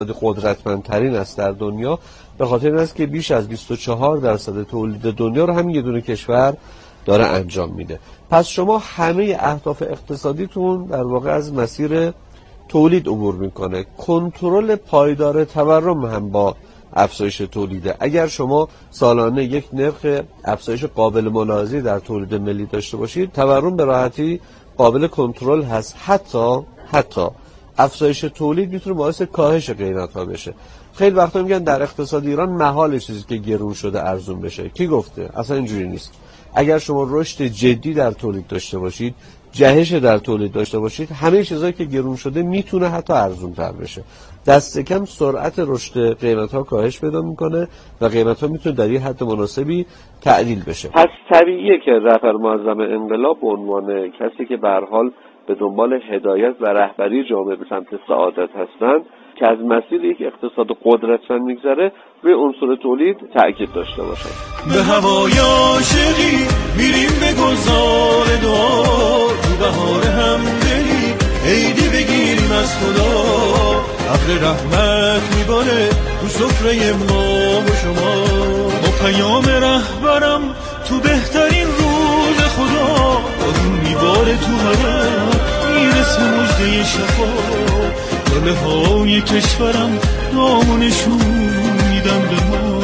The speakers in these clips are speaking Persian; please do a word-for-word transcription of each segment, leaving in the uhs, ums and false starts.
قدرتمندترین است در دنیا، به خاطر این است که بیش از بیست و چهار درصد تولید دنیا رو همین یه دونه کشور داره انجام میده. پس شما همه اهداف اقتصادیتون در واقع از مسیر تولید عبور میکنه. کنترل پایدار تورم هم با افزایش تولیده. اگر شما سالانه یک نرخ افزایش قابل ملاحظه‌ای در تولید ملی داشته باشید، تورم به راحتی قابل کنترل هست. حتی حتی افزایش تولید میتونه باعث کاهش قیمت‌ها بشه. خیلی وقتا میگن در اقتصاد ایران محال چیزی که گرون شده ارزون بشه. کی گفته؟ اصلا اینجوری نیست. اگر شما رشد جدی در تولید داشته باشید، جهش در تولید داشته باشید، همه چیزایی که گرون شده میتونه حتی ارزون تر بشه. دست کم سرعت رشد قیمت‌ها کاهش پیدا میکنه و قیمت‌ها میتونه در یه حد مناسبی تعدیل بشه. پس طبیعیه که رهبر معظم انقلاب به عنوان کسی که به هر حال به دنبال هدایت و رهبری جامعه به سمت سعادت هستند، که از مسیر یک اقتصاد قدرتمند میگذره، روی عنصر تولید تأکید داشته باشن. به هوای عاشقی میریم به گلزار دعا، تو بهار همدلی عیدی بگیریم از خدا، ابر رحمت میباره تو سفره ما و شما، با پیام رهبرم تو بهترین روز خدا، بارون میباره تو هوا میرسه مژده شفا، گله های کشورم نامونشون میدن به ما.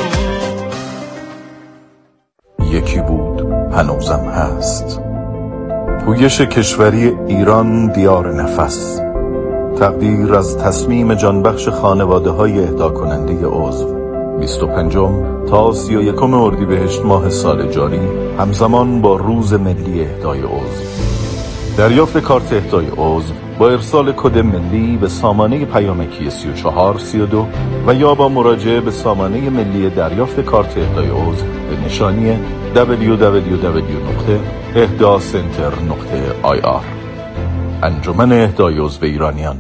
یکی بود هنوزم هست، پویش کشوری ایران دیار نفس، تقدیر از تصمیم جانبخش خانواده های اهدا کننده عضو. بیست و پنجم تا سی و یکم اردیبهشت ماه سال جاری، همزمان با روز ملی اهدای عضو. دریافت کارت اهدای عضو با ارسال کد ملی به سامانه پیامکی سی و چهار سی و دو و یا با مراجعه به سامانه ملی دریافت کارت اهدای عضو به نشانی دبلیو دبلیو دبلیو نقطه اهدا سنتر نقطه آی آر. انجمن اهدای عضو ایرانیان.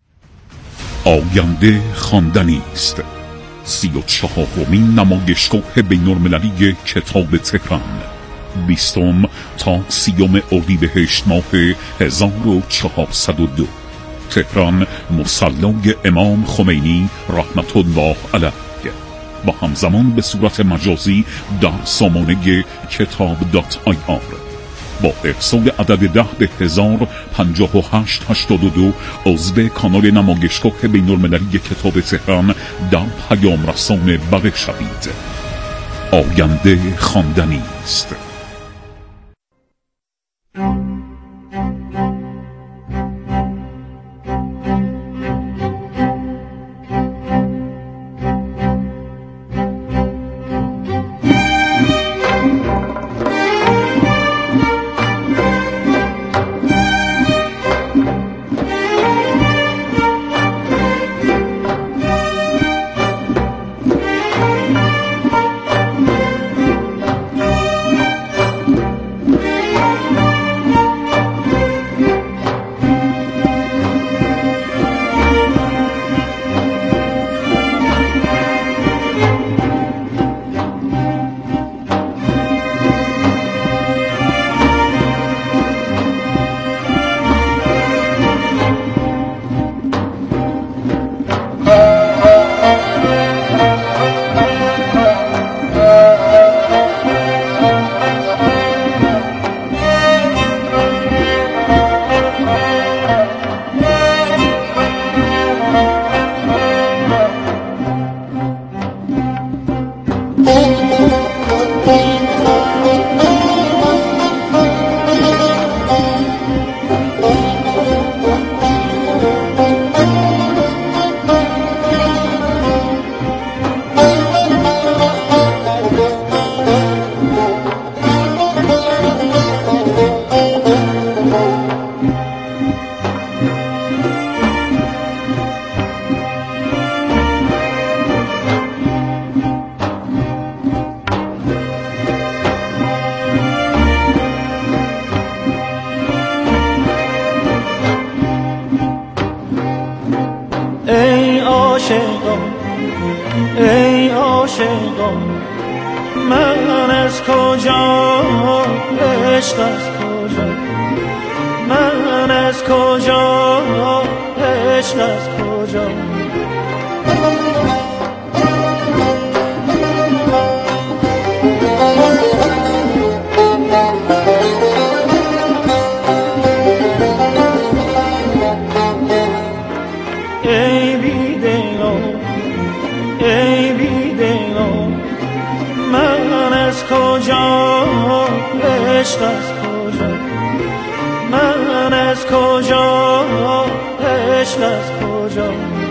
آینده خواندنی است. سی و چهارمین نمایشگاه بین‌المللی کتاب تهران، بیستم تا سیوم اردیبهشت ماه هزار و چهارصد و دو، تهران، مصلی امام خمینی رحمت الله علیه، با همزمان به صورت مجازی در سامانه کتاب دات آی آر. با ارسال عدد ده به هزار پنجاه و هشت هشتاد و دو عضو کانال نمایشگاه بین‌المللی کتاب تهران در پیام رسان بقیه شوید. آینده خواندنی است. ای عاشقان، من از کجا، عشق از کجا، من از کجا، عشق از کجا، عشق از کجا، من از کجا، عشق از کجا.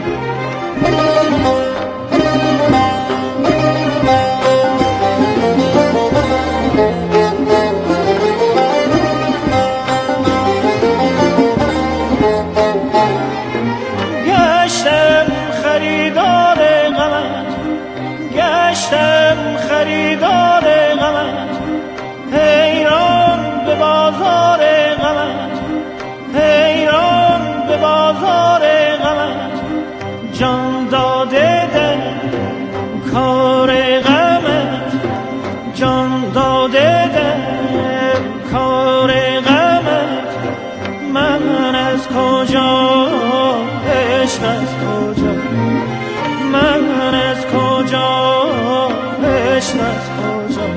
گشتم خریدار غمت، گشتم خریدار غمت، حیران به بازار غمت، حیران به بازار غمت. جان داده دل کار غمت، جان داده دل کار غمت. من از کجا، عشق از کجا، من از کجا، عشق از کجا.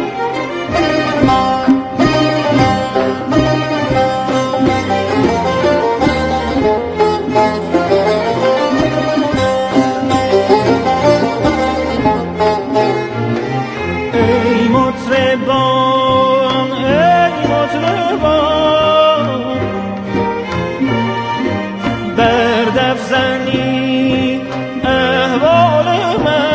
ای مطربان، ای مطربان، بر دف زنی احوال من.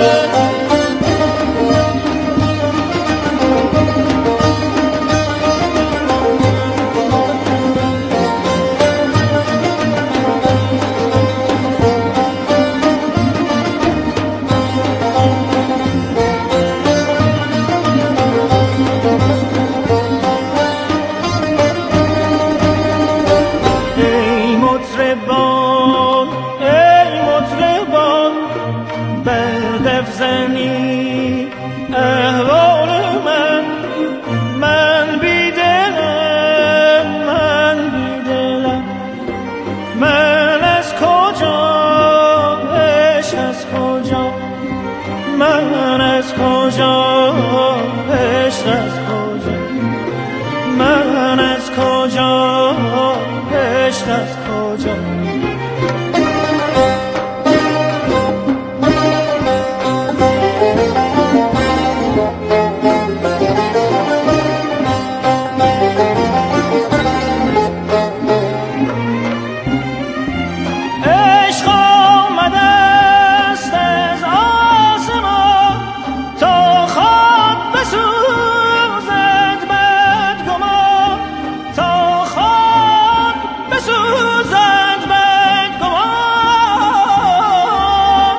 ای مطربان، ای مطربان، بر دف زنی احوال من. من بی دلم، من بی دلم، من از کجا، عشق از کجا، من از کجا، عشق از کجا، من از کجا، عشق از کجا. عشق آمده است از آسمان تا خواب بسوزد بدگمان، تا خواب بسوزد بدگمان.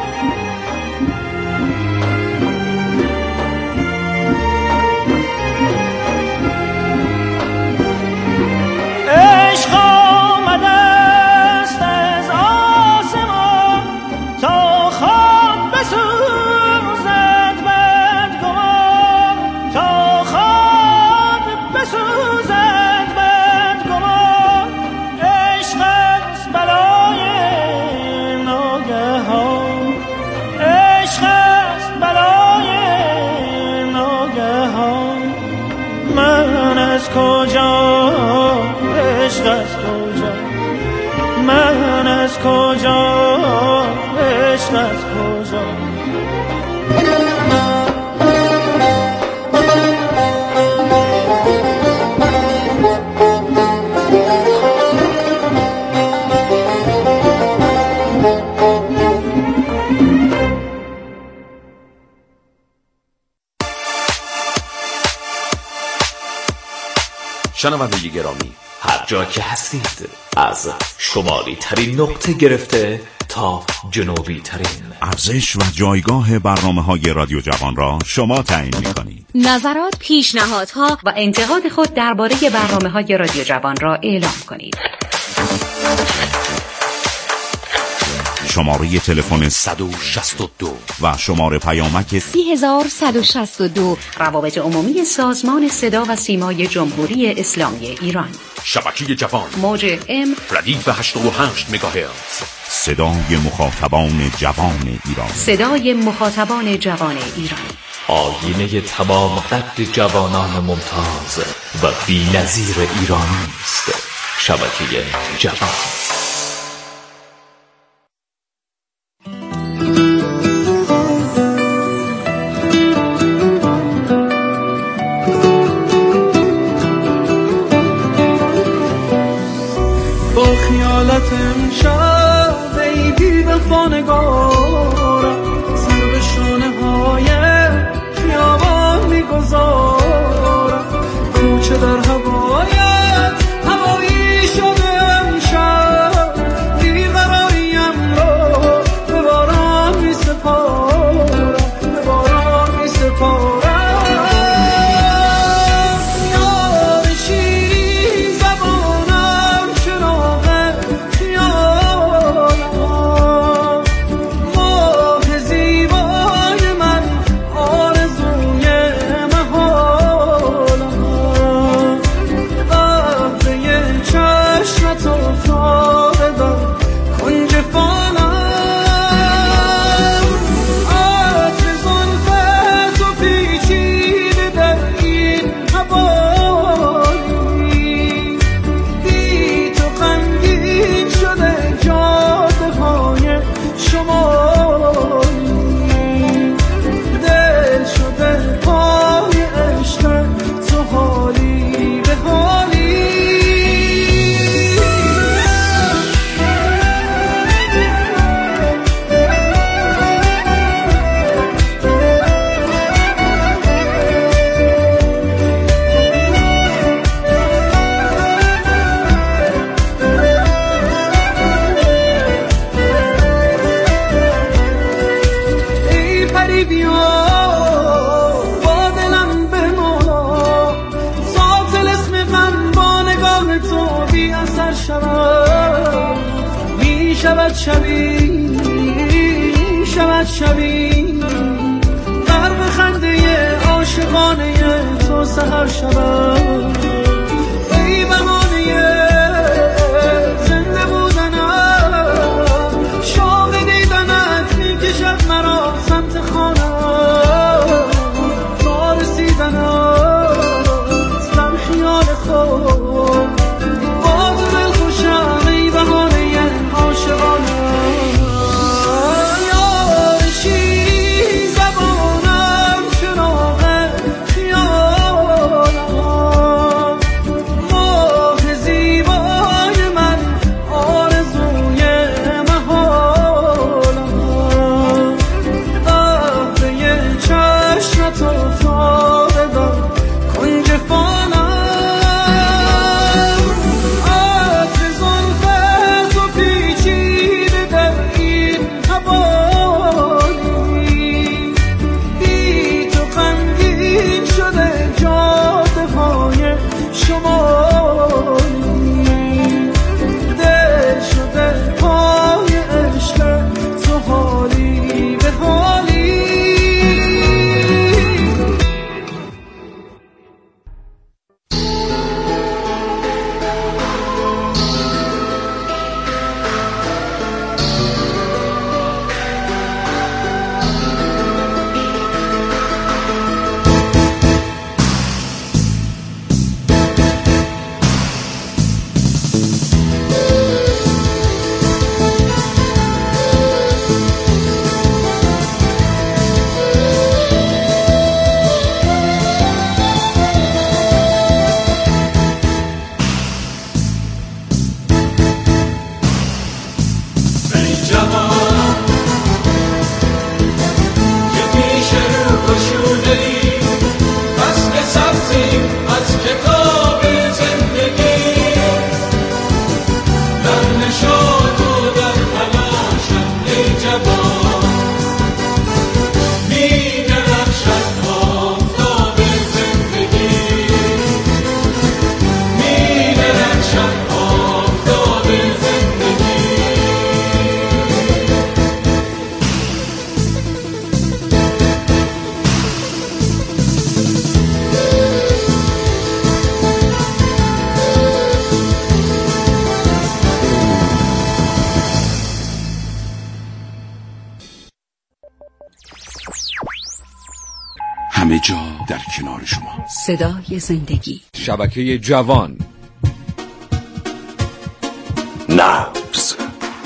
عشق آمده است از آسمان تا خواب بسوزد بدگمان، تا خواب بسوزد بدگمان. عشق است بلای ناگهان، عشق است بلای ناگهان. من از کجا، عشق از کجا، من از کجا، عشق از کجا. شنونده گرامی، هر جا که هستید، از شمالی ترین نقطه گرفته تا جنوبی ترین، ارزش و جایگاه برنامه‌های رادیو جوان را شما تعیین می‌کنید. نظرات، پیشنهادها و انتقاد خود درباره برنامه‌های رادیو جوان را اعلام کنید. شماره تلفن صد و شصت و دو و شماره پیامک سی هزار صد و شصت و دو. روابط عمومی سازمان صدا و سیمای جمهوری اسلامی ایران. شبکه جوان، موج ام ردیف هشتاد و هشت مگاهرتز. صدای مخاطبان جوان ایران، صدای مخاطبان جوان ایران. آینه تمام قد جوانان ممتاز و بی‌نظیر ایرانی است. شبکه جوان. شبی شود شبی غرق خنده عاشقانه تو سحر شود ای بهانه زنده بودنم شوق دیدنت میکشد مرا سمت خانم تا رسیدنت در خیال خود با تو دل خوشم ای بهانه عاشقانه همه جا در کنار شما. صدای زندگی. شبکه جوان. نبض.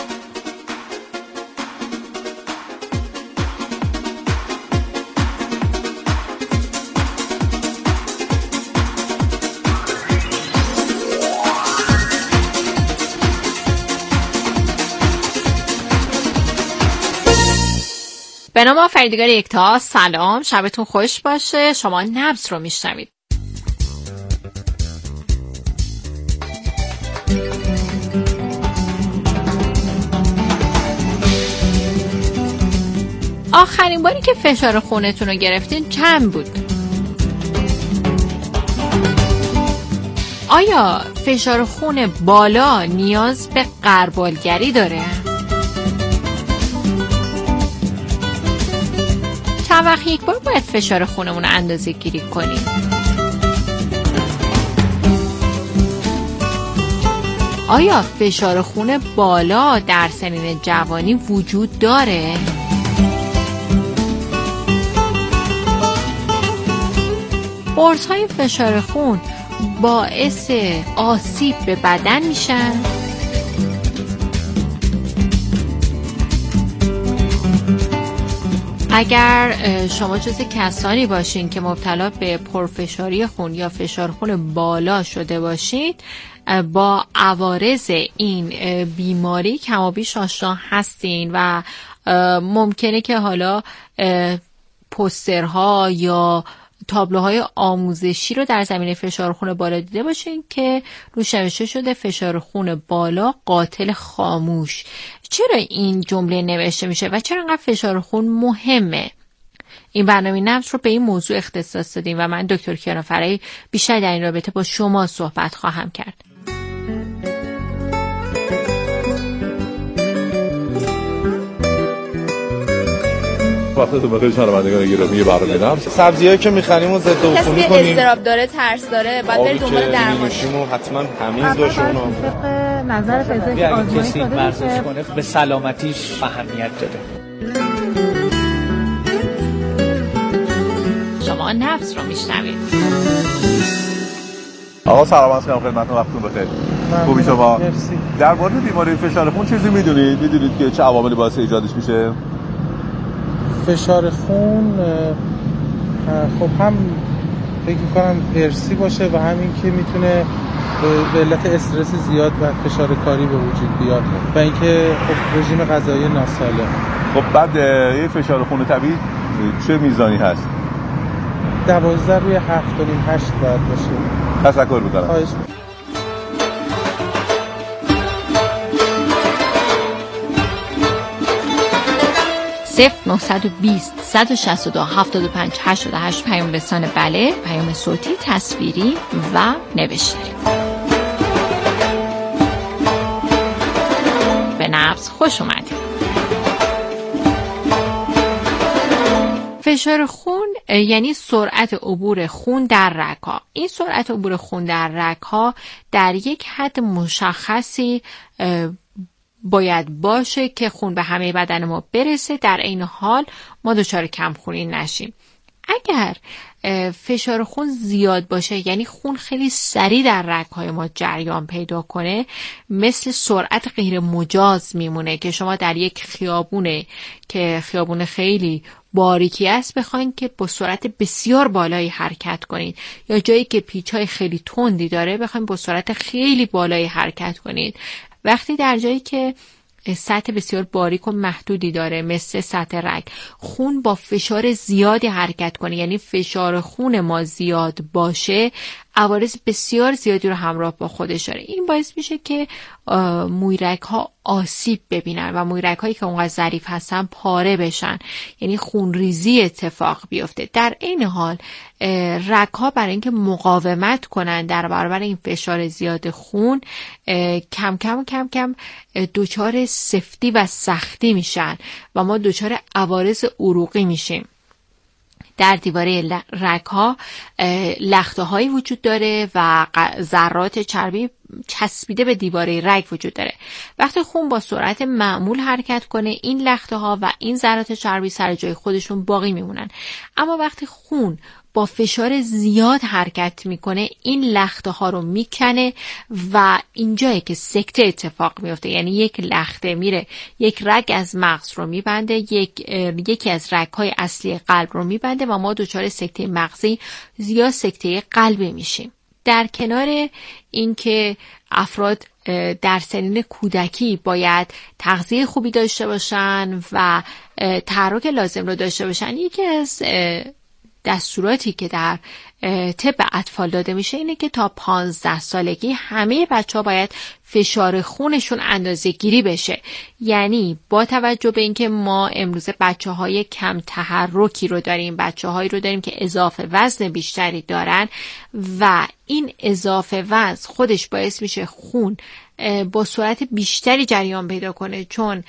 به نام آفریدگار یکتا، سلام، شبتون خوش باشه. شما نبض رو میشنوید. آخرین باری که فشار خونتون رو گرفتین چند بود؟ آیا فشار خون بالا نیاز به غربالگری داره؟ چند وقت یک بار باید فشار خونمون رو اندازه گیری کنیم؟ آیا فشار خون بالا در سنین جوانی وجود داره؟ قرص‌های فشار خون باعث آسیب به بدن میشن؟ اگر شما جز کسانی باشین که مبتلا به پرفشاری خون یا فشار خون بالا شده باشید، با عوارض این بیماری کمابیش آشنا هستین و ممکنه که حالا پوسترها یا تابلوهای آموزشی رو در زمینه فشار خون بالا دیده باشین که روش نوشته شده فشار خون بالا قاتل خاموش. چرا این جمله نوشته میشه و چرا انقدر فشار خون مهمه؟ این برنامه نبض رو به این موضوع اختصاص دادیم و من دکتر کیانا فرایی بیشتر در این رابطه با شما صحبت خواهم کرد. وقتتون بخیر شنوندگان گرامی برنامه نبض. سبزیایی که می‌خریم و ضد عفونی کنیم. کسی استراب داره، ترس داره، بعد بره دنبال درمان. میشیم و حتما تمیز باشه اونو. طبق نظر پزشک آزمایش کسی ورزش کنه به سلامتیش اهمیت داده. شما نبض رو میشنوید. آقا سلام عرض می‌کنم خدمتتون، وقتتون بخیر. خوبی شما؟ مرسی. در مورد بیماری فشار خون چیزی میدونید؟ میدونید که چه عواملی باعث ایجادش میشه؟ فشار خون خب هم فکر می‌کنم ارثی باشه و همین که میتونه به علت استرس زیاد و فشار کاری به وجود بیاد و اینکه خب رژیم غذایی ناسالم. خب بعد یه فشار خون طبیعی چه میزانی هست؟ دوازده روی هفت و نیم هشت باید باشه. تشکر می‌کنم. خواهش می‌کنم. صفر نهصد و بیست صد و شصت و دو هفتاد و پنج هشتاد و هشت پیام رسان بله، پیام صوتی، تصویری و نوشتاری. به نبض خوش اومدید. فشار خون یعنی سرعت عبور خون در رگ‌ها. این سرعت عبور خون در رگ‌ها در یک حد مشخصی باید باشه که خون به همه بدن ما برسه، در این حال ما دچار کمخونی نشیم. اگر فشار خون زیاد باشه، یعنی خون خیلی سریع در رگ‌های ما جریان پیدا کنه، مثل سرعت غیر مجاز میمونه که شما در یک خیابونه که خیابون خیلی باریکی است بخواین که با سرعت بسیار بالایی حرکت کنید، یا جایی که پیچ‌های خیلی تندی داره بخواین با سرعت خیلی بالایی حرکت کنید. وقتی در جایی که سطح بسیار باریک و محدودی داره مثل سطح رگ، خون با فشار زیادی حرکت کنه، یعنی فشار خون ما زیاد باشه، عوارض بسیار زیادی رو همراه با خودش داره. این باعث میشه که مویرگ ها آسیب ببینن و مویرگ هایی که اونقدر ظریف هستن پاره بشن، یعنی خونریزی اتفاق بیفته. در این حال رگ ها برای اینکه مقاومت کنن در برابر این فشار زیاد خون، کم کم کم کم دچار سفتی و سختی میشن و ما دچار عوارض عروقی میشیم. در دیواره رگ‌ها لخته‌هایی وجود داره و ذرات چربی چسبیده به دیواره رگ وجود داره. وقتی خون با سرعت معمول حرکت کنه، این لخته‌ها و این ذرات چربی سر جای خودشون باقی میمونن. اما وقتی خون با فشار زیاد حرکت میکنه، این لخته ها رو میکنه و اینجایی که سکته اتفاق میفته، یعنی یک لخته میره یک رگ از مغز رو میبنده، یک یکی از رگ های اصلی قلب رو میبنده و ما دچار سکته مغزی یا سکته قلبی میشیم. در کنار اینکه افراد در سنین کودکی باید تغذیه خوبی داشته باشن و تحرک لازم رو داشته باشن، یکی از دستوراتی که در طب اطفال داده میشه اینه که تا پانزده سالگی همه بچه ها باید فشار خونشون اندازه گیری بشه. یعنی با توجه به اینکه ما امروز بچه های کم تحرکی رو داریم، بچه هایی رو داریم که اضافه وزن بیشتری دارن و این اضافه وزن خودش باعث میشه خون با سرعت بیشتری جریان پیدا کنه، چون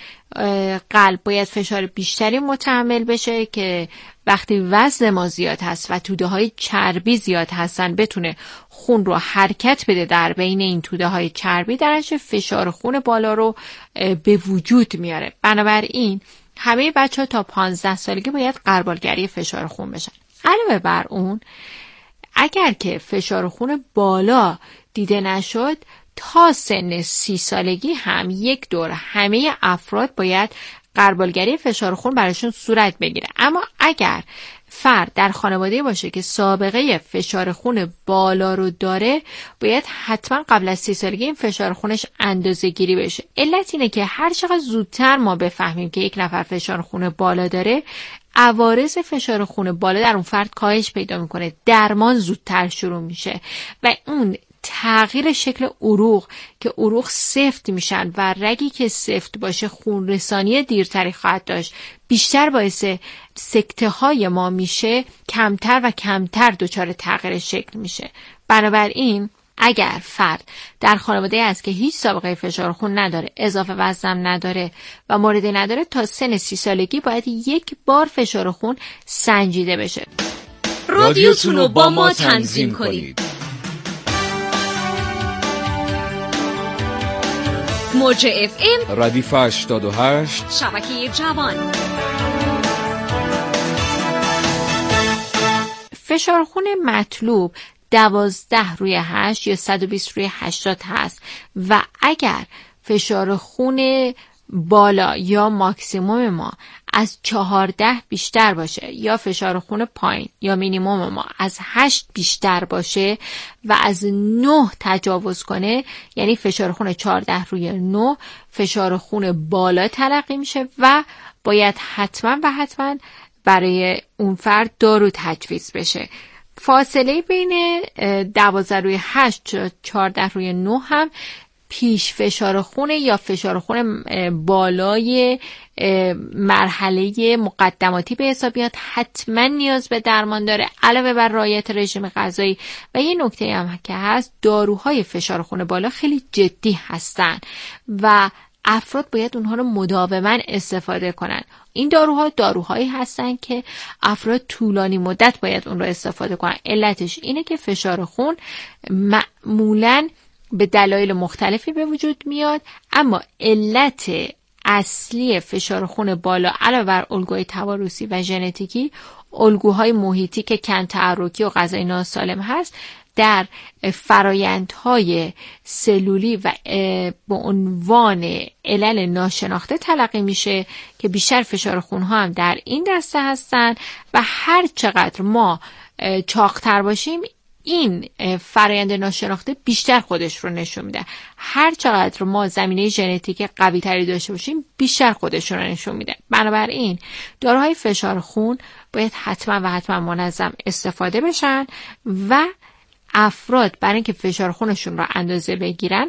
قلب باید فشار بیشتری متحمل بشه که وقتی وزن ما زیاد هست و توده های چربی زیاد هستن بتونه خون رو حرکت بده در بین این توده های چربی، درنچه فشار خون بالا رو به وجود میاره. بنابراین همه بچه ها تا پانزده سالگی باید غربالگری فشار خون بشن. علاوه بر اون، اگر که فشار خون بالا دیده نشد، تا سن سی سالگی هم یک دور همه افراد باید غربالگری فشار خون براشون صورت بگیره. اما اگر فرد در خانواده باشه که سابقه فشار خون بالا رو داره، باید حتما قبل از سی سالگی این فشار خونش اندازه گیری بشه. علت اینه که هر چقدر زودتر ما بفهمیم که یک نفر فشار خون بالا داره، عوارض فشار خون بالا در اون فرد کاهش پیدا میکنه، درمان زودتر شروع میشه و اون تغییر شکل عروق که عروق سفت میشن و رگی که سفت باشه خون رسانی دیرتری خواهد داشت، بیشتر باعث سکته های ما میشه، کمتر و کمتر دچار تغییر شکل میشه. بنابراین اگر فرد در خانواده است که هیچ سابقه فشار خون نداره، اضافه وزن نداره و موردی نداره، تا سن سی سالگی باید یک بار فشار خون سنجیده بشه. رادیوتون رو با ما تنظیم کنید. موج اف ام ردیف هشتاد و هشت شبکه جوان. فشار خون مطلوب دوازده روی هشت یا صد و بیست روی هشتاد هست و اگر فشار خون بالا یا ماکسیموم ما از چهارده بیشتر باشه یا فشار خون پایین یا مینیموم ما از هشت بیشتر باشه و از نه تجاوز کنه، یعنی فشار خون چهارده روی نه فشار خون بالا تلقی میشه و باید حتما و حتما برای اون فرد دارو تجویز بشه. فاصله بین دوازده روی هشت و چهارده روی نه هم پیش فشار خون یا فشار خون بالای مرحله مقدماتی به حساب میاد، حتما نیاز به درمان داره علاوه بر رعایت رژیم غذایی. و یه نکته هم که هست، داروهای فشار خون بالا خیلی جدی هستن و افراد باید اونها رو مداوما استفاده کنن. این داروها داروهایی هستن که افراد طولانی مدت باید اون رو استفاده کنن. علتش اینه که فشار خون معمولاً به دلایل مختلفی به وجود میاد، اما علت اصلی فشار خون بالا علاوه بر الگوهای توارثی و ژنتیکی، الگوهای محیطی که کم تحرکی و غذای ناسالم هست، در فرایندهای سلولی و به عنوان علل ناشناخته تلقی میشه که بیشتر فشار خونها هم در این دسته هستن و هر چقدر ما چاق‌تر باشیم این فرآیند ناشناخته بیشتر خودش رو نشون میده. هر چقدر ما زمینه ژنتیک قوی تری داشته باشیم بیشتر خودش رو نشون میده. بنابراین داروهای فشار خون باید حتما و حتما منظم استفاده بشن و افراد برای اینکه فشار خونشون رو اندازه بگیرن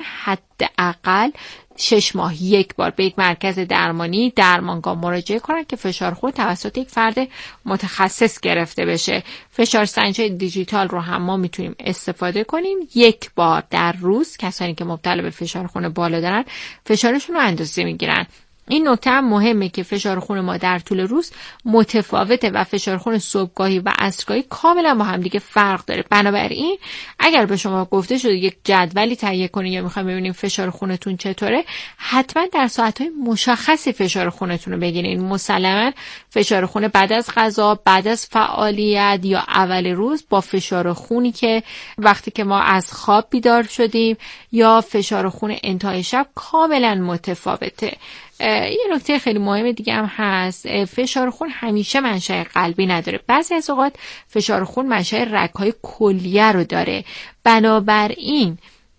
حداقل شش ماه یک بار به یک مرکز درمانی درمانگاه مراجعه کنن که فشار خون توسط یک فرد متخصص گرفته بشه. فشار سنجی دیجیتال رو هم ما میتونیم استفاده کنیم. یک بار در روز کسانی که مبتلا به فشار خون بالا دارن فشارشون رو اندازه میگیرن. این نکته هم مهمه که فشار خون ما در طول روز متفاوته و فشار خون صبحگاهی و عصرگاهی کاملا با هم دیگه فرق داره. بنابراین اگر به شما گفته شده یک جدولی تهیه کنید یا میخوایم ببینیم فشار خونتون چطوره، حتما در ساعت‌های مشخصی فشار خونتون رو بگیرید. مسلما فشار خون بعد از غذا، بعد از فعالیت یا اول روز با فشار خونی که وقتی که ما از خواب بیدار شدیم یا فشار خون انتهای شب کاملا متفاوته. یه نکته خیلی مهم دیگه هم هست، فشار خون همیشه منشأ قلبی نداره. بعضی از اوقات فشار خون منشأ رگ‌های کلیه رو داره. بنابراین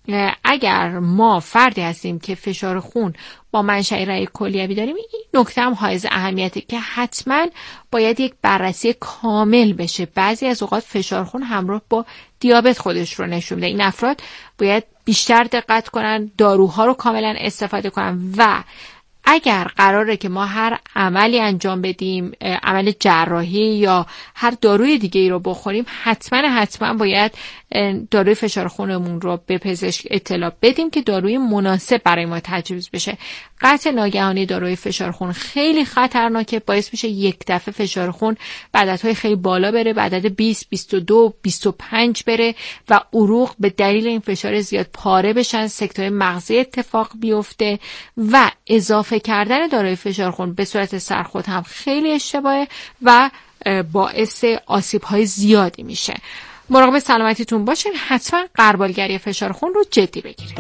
اگر ما فردی هستیم که فشار خون با منشأ رگ کلیوی داریم، این نکته هم حائز اهمیته که حتما باید یک بررسی کامل بشه. بعضی از اوقات فشار خون همراه با دیابت خودش رو نشون میده. این افراد باید بیشتر دقت کنن، داروها رو کاملا استفاده کنن و اگر قراره که ما هر عملی انجام بدیم، عمل جراحی یا هر داروی دیگه ای رو بخوریم، حتما حتما باید داروی فشار خونمون رو به پزشک اطلاع بدیم که داروی مناسب برای ما تجویز بشه. قطع ناگهانی داروی فشار خون خیلی خطرناکه، باعث میشه یک دفعه فشار خون به عددهای خیلی بالا بره، به عدد بیست، بیست و دو، بیست و پنج بره و عروق به دلیل این فشار زیاد پاره بشن، سکته مغزی اتفاق بیفته و اضافه کردن داروی فشار خون به صورت سرخود هم خیلی اشتباهه و باعث آسیب‌های زیادی میشه. مراقب سلامتیتون باشین، حتما غربالگری فشار خون رو جدی بگیرید.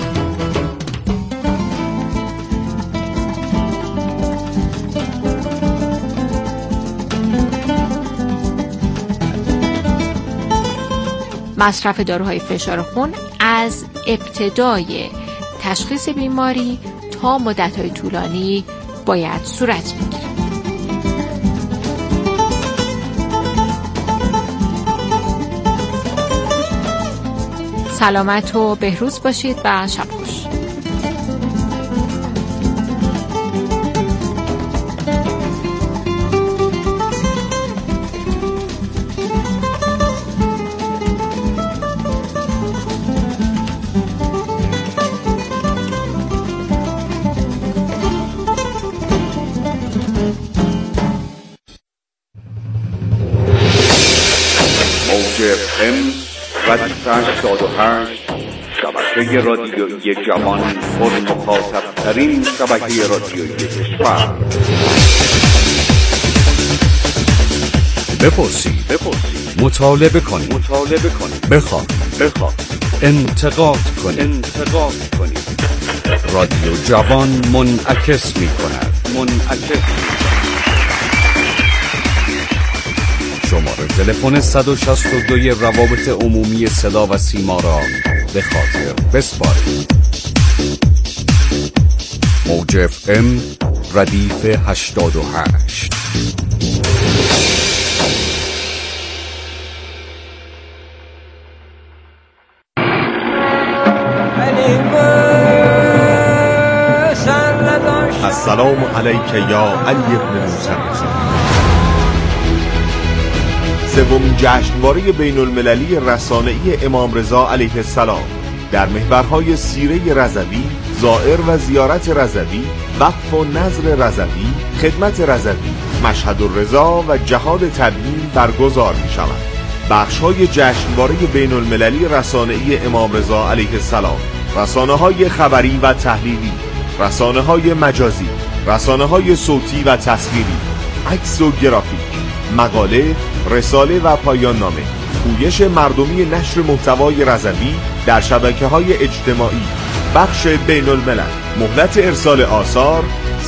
مصرف داروهای فشار خون از ابتدای تشخیص بیماری تا مدت‌های طولانی باید صورت بگیره. سلامت و بهروز باشید و شب خوش. موج اف ام و بیست و هشت هشتاد و هشت شبکه رادیویی جوان پر مخاطب ترین شبکه رادیویی کشور. بپرسید، بپرسید، مطالبه کنید، مطالبه کنید، بخواد، بخواد، انتقاد کنید، انتقاد کنید. رادیو جوان منعکس می کند، منعکس می کند. شماره تلفن صد و شصت و دو روابط عمومی صدا و سیما را به خاطر بسپارید. موج اف ام ردیف هشتاد و هشت. السلام علیک یا علی ابن موسی رضا. سومین جشنواره بین المللی رسانه‌ای امام رضا علیه السلام در محورهای سیره رضوی، زائر و زیارت رضوی، وقف و نظر رضوی، خدمت رضوی، مشهد الرضا و جهاد تبیین برگزار می شود. بخش‌های جشنواره بین المللی رسانه‌ای امام رضا علیه السلام: رسانه‌های خبری و تحلیلی، رسانه‌های مجازی، رسانه‌های صوتی و تصویری، عکس و گرافیک، مقاله، رساله و پایان نامه، پویش مردمی نشر محتوای رضوی در شبکه‌های اجتماعی، بخش بین الملل، مهلت ارسال آثار